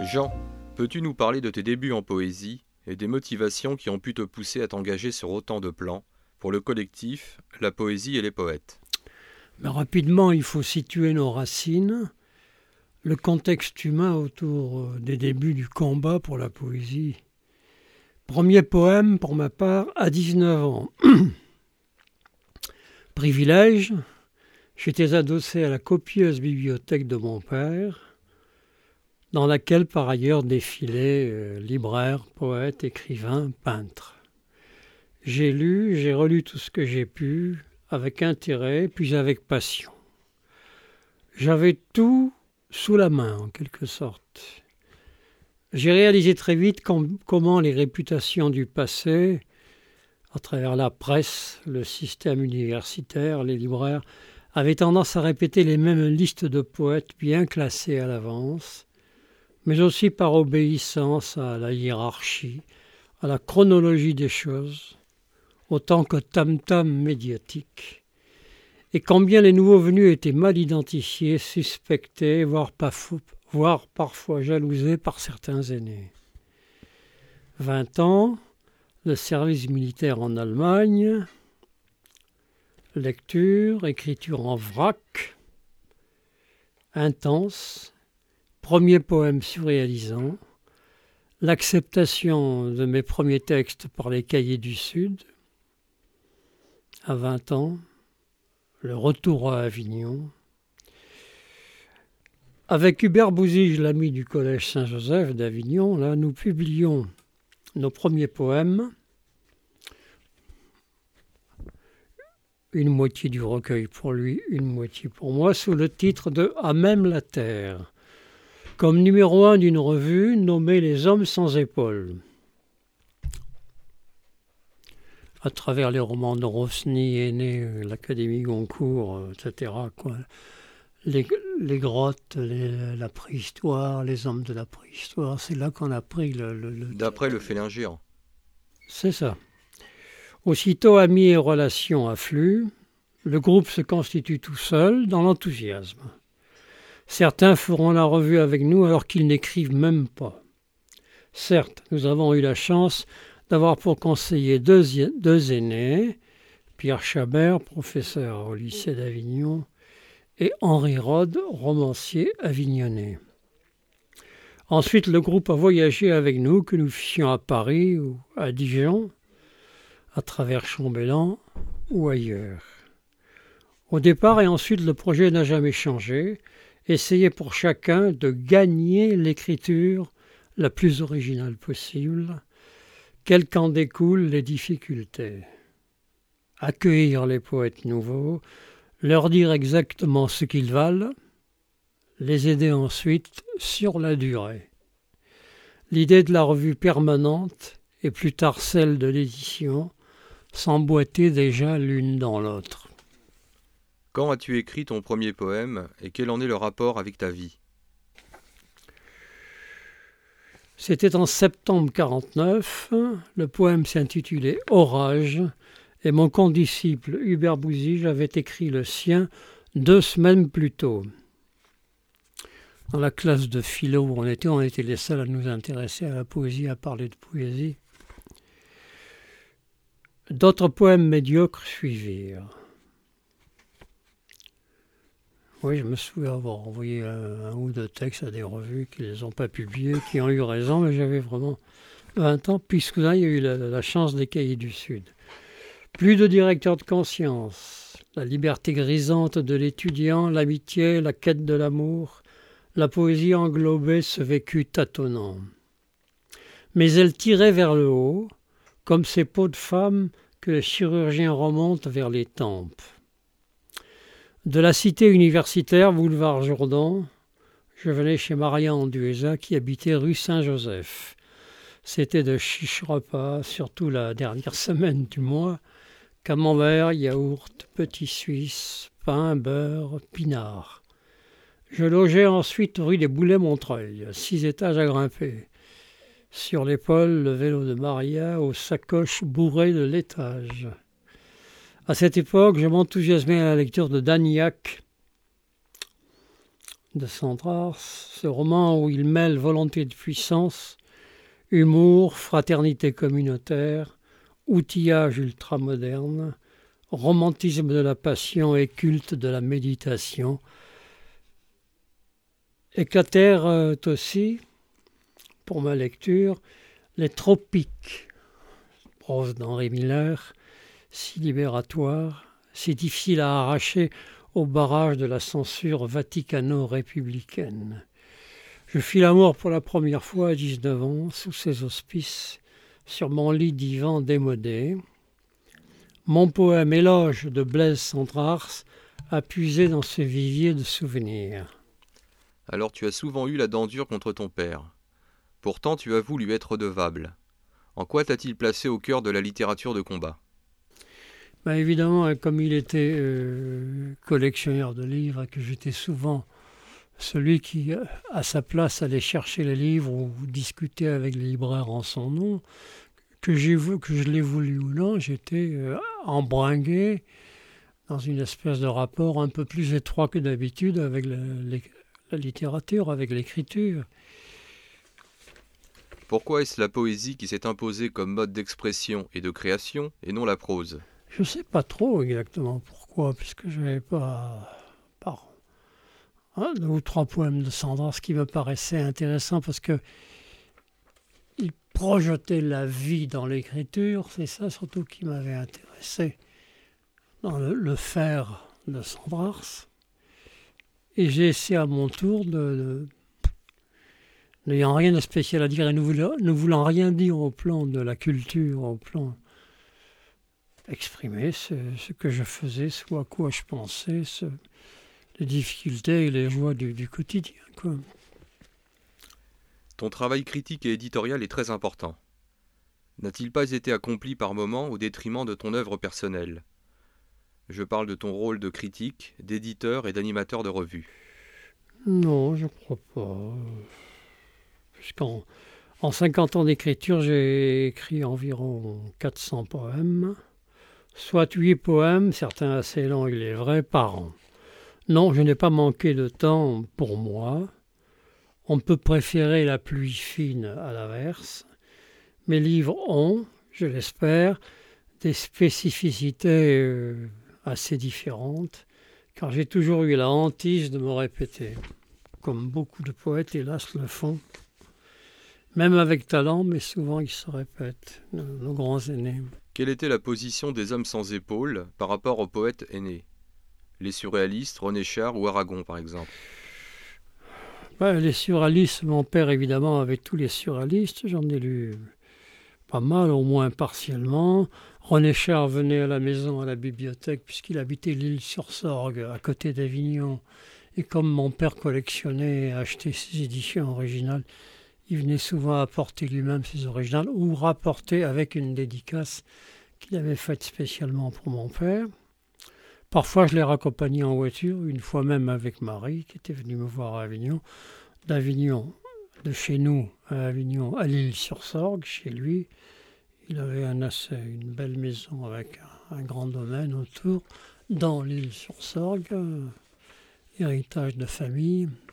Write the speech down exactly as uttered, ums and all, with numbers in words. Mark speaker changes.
Speaker 1: Jean, peux-tu nous parler de tes débuts en poésie et des motivations qui ont pu te pousser à t'engager sur autant de plans pour le collectif, la poésie et les poètes?
Speaker 2: Mais rapidement, il faut situer nos racines, le contexte humain autour des débuts du combat pour la poésie. Premier poème pour ma part à dix-neuf ans. Privilège, j'étais adossé à la copieuse bibliothèque de mon père, dans laquelle par ailleurs défilaient euh, libraires, poètes, écrivains, peintres. J'ai lu, j'ai relu tout ce que j'ai pu, avec intérêt, puis avec passion. J'avais tout sous la main, en quelque sorte. J'ai réalisé très vite com- comment les réputations du passé, à travers la presse, le système universitaire, les libraires, avaient tendance à répéter les mêmes listes de poètes bien classés à l'avance, mais aussi par obéissance à la hiérarchie, à la chronologie des choses, autant que tam-tam médiatique, et combien les nouveaux venus étaient mal identifiés, suspectés, voire, paf- voire parfois jalousés par certains aînés. Vingt ans, le service militaire en Allemagne, lecture, écriture en vrac, intense, premier poème surréalisant, l'acceptation de mes premiers textes par les Cahiers du Sud, à vingt ans, le retour à Avignon. Avec Hubert Bouzige, l'ami du collège Saint-Joseph d'Avignon, là, nous publions nos premiers poèmes, une moitié du recueil pour lui, une moitié pour moi, sous le titre de « À même la terre », comme numéro un d'une revue nommée « Les hommes sans épaules ». À travers les romans de Rosny, Aîné, l'Académie Goncourt, et cetera, quoi. Les, les grottes, les, la préhistoire, les hommes de la préhistoire, c'est là qu'on a pris le... le, le...
Speaker 1: D'après le félin géant.
Speaker 2: C'est ça. Aussitôt amis et relations affluent, le groupe se constitue tout seul dans l'enthousiasme. Certains feront la revue avec nous alors qu'ils n'écrivent même pas. Certes, nous avons eu la chance d'avoir pour conseiller deux, deux aînés, Pierre Chabert, professeur au lycée d'Avignon, et Henri Rode, romancier avignonnais. Ensuite, le groupe a voyagé avec nous, que nous fissions à Paris ou à Dijon, à travers Chambellan ou ailleurs. Au départ et ensuite, le projet n'a jamais changé. Essayer pour chacun de gagner l'écriture la plus originale possible, quelles qu'en découlent les difficultés. Accueillir les poètes nouveaux, leur dire exactement ce qu'ils valent, les aider ensuite sur la durée. L'idée de la revue permanente et plus tard celle de l'édition s'emboîtaient déjà l'une dans l'autre.
Speaker 1: Quand as-tu écrit ton premier poème et quel en est le rapport avec ta vie?
Speaker 2: C'était en septembre quarante-neuf, le poème s'intitulait « Orage » et mon condisciple Hubert Bouzige avait écrit le sien deux semaines plus tôt. Dans la classe de philo où on était, on était les seuls à nous intéresser à la poésie, à parler de poésie. D'autres poèmes médiocres suivirent. Oui, je me souviens avoir envoyé un, un ou deux textes à des revues qui ne les ont pas publiés, qui ont eu raison, mais j'avais vraiment vingt ans, puisque là, il y a eu la, la chance des Cahiers du Sud. Plus de directeur de conscience, la liberté grisante de l'étudiant, l'amitié, la quête de l'amour, la poésie englobait ce vécu tâtonnant. Mais elle tirait vers le haut, comme ces peaux de femme que les chirurgiens remontent vers les tempes. De la cité universitaire, boulevard Jourdan, je venais chez Maria Andueza qui habitait rue Saint-Joseph. C'était de chiches repas, surtout la dernière semaine du mois, camembert, yaourt, petit suisse, pain, beurre, pinard. Je logeais ensuite rue des Boulets-Montreuil, six étages à grimper. Sur l'épaule, le vélo de Maria aux sacoches bourrées de laitage. À cette époque, je m'enthousiasmais à la lecture de Danyac, de Sandrars, ce roman où il mêle volonté de puissance, humour, fraternité communautaire, outillage ultramoderne, romantisme de la passion et culte de la méditation, éclatèrent aussi, pour ma lecture, les tropiques, prose d'Henri Miller, si libératoire, si difficile à arracher au barrage de la censure vaticano-républicaine. Je fis l'amour pour la première fois à dix-neuf ans, sous ses auspices, sur mon lit divan démodé. Mon poème Éloge de Blaise Sandrars a puisé dans ce vivier de souvenirs.
Speaker 1: Alors tu as souvent eu la dent dure contre ton père. Pourtant tu avoues lui être redevable. En quoi t'a-t-il placé au cœur de la littérature de combat ?
Speaker 2: Ben évidemment, comme il était euh, collectionneur de livres et que j'étais souvent celui qui, à sa place, allait chercher les livres ou discuter avec les libraires en son nom, que, j'ai, que je l'ai voulu ou non, j'étais euh, embringué dans une espèce de rapport un peu plus étroit que d'habitude avec la, la, la littérature, avec l'écriture.
Speaker 1: Pourquoi est-ce la poésie qui s'est imposée comme mode d'expression et de création et non la prose ?
Speaker 2: Je ne sais pas trop exactement pourquoi, puisque je n'avais pas, pas hein, deux ou trois poèmes de Sandrars qui me paraissaient intéressants parce que il projetait la vie dans l'écriture. C'est ça surtout qui m'avait intéressé dans le, le faire de Sandrars. Et j'ai essayé à mon tour de, de n'ayant rien de spécial à dire et ne voulant, ne voulant rien dire au plan de la culture, au plan exprimer ce, ce que je faisais, ce à quoi je pensais, ce, les difficultés et les joies du, du quotidien, quoi.
Speaker 1: Ton travail critique et éditorial est très important. N'a-t-il pas été accompli par moments au détriment de ton œuvre personnelle ? Je parle de ton rôle de critique, d'éditeur et d'animateur de revue.
Speaker 2: Non, je crois pas. Puisqu'en en cinquante ans d'écriture, j'ai écrit environ quatre cents poèmes, soit huit poèmes, certains assez longs, il est vrai, par an. Non, je n'ai pas manqué de temps pour moi. On peut préférer la pluie fine à l'averse. Mes livres ont, je l'espère, des spécificités euh, assez différentes, car j'ai toujours eu la hantise de me répéter, comme beaucoup de poètes, hélas, le font. Même avec talent, mais souvent ils se répètent, nos, nos grands aînés.
Speaker 1: Quelle était la position des hommes sans épaules par rapport aux poètes aînés ? Les surréalistes, René Char ou Aragon, par exemple ?
Speaker 2: Ben, les surréalistes, mon père, évidemment, avec tous les surréalistes, j'en ai lu pas mal, au moins partiellement. René Char venait à la maison, à la bibliothèque, puisqu'il habitait l'Île-sur-Sorgue, à côté d'Avignon. Et comme mon père collectionnait et achetait ses éditions originales, il venait souvent apporter lui-même ses originales ou rapporter avec une dédicace qu'il avait faite spécialement pour mon père. Parfois, je l'ai raccompagné en voiture, une fois même avec Marie, qui était venue me voir à Avignon. D'Avignon, de chez nous à Avignon, à l'Île-sur-Sorgue, chez lui. Il avait un assez, une belle maison avec un, un grand domaine autour, dans l'Île-sur-Sorgue, euh, héritage de famille.